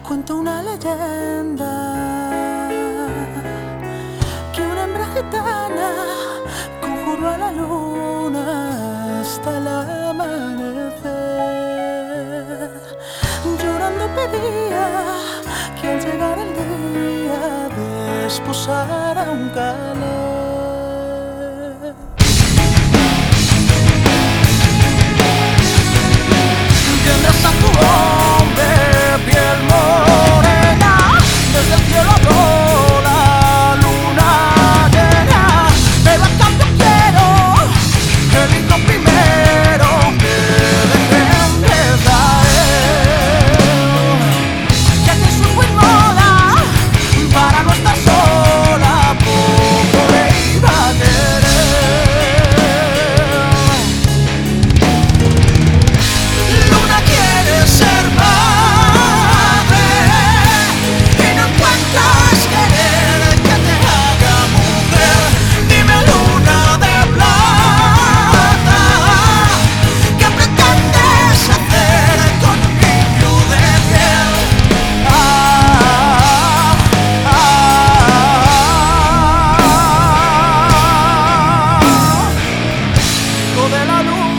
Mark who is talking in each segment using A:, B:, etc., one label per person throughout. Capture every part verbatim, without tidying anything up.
A: Cuenta una leyenda que una hembra gitana conjuró a la luna hasta el amanecer. Llorando pedía que al llegar el día desposara un calor. Tendrás a tu hombre piel morena, desde el cielo habló la luna llena, pero a cambio quiero el himno primero que dejen de caer, ya que su buen moda para no estar sola poco le iba a querer. Luna quiere ser madre y no encuentras querer que te haga mujer. Dime, luna de plata, ¿qué pretendes hacer con un niño de piel? Ah, ah, ah, hijo de la luna.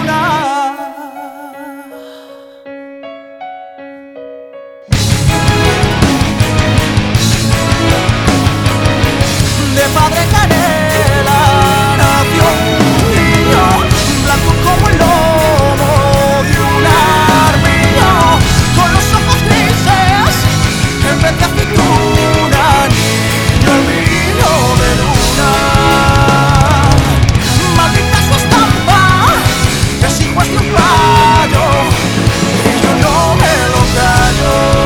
A: De padre canela nació un niño, blanco como el lomo de un armiño, con los ojos grises en vez de aceituna, niño albino de luna. Maldita su estampa, es hijo de un rayo, y yo no me lo callo.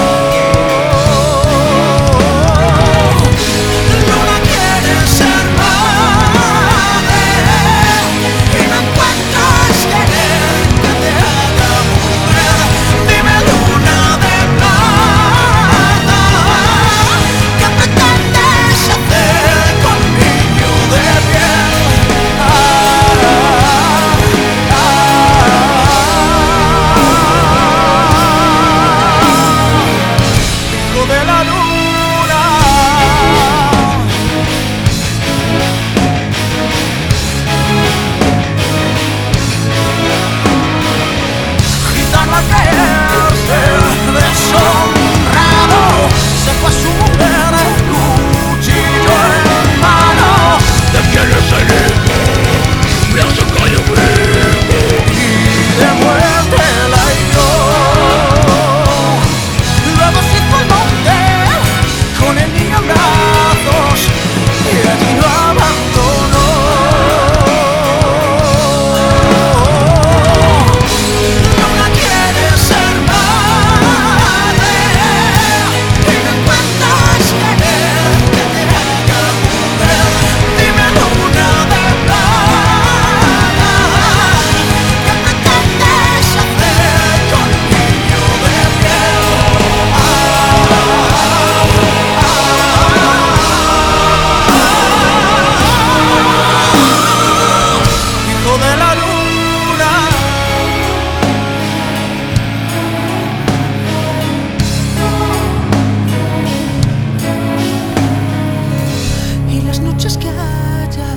A: Que haya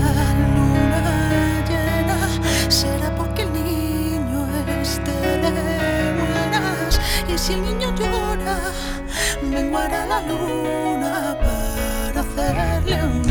A: luna llena será porque el niño esté de buenas, y si el niño llora menguará la luna para hacerle un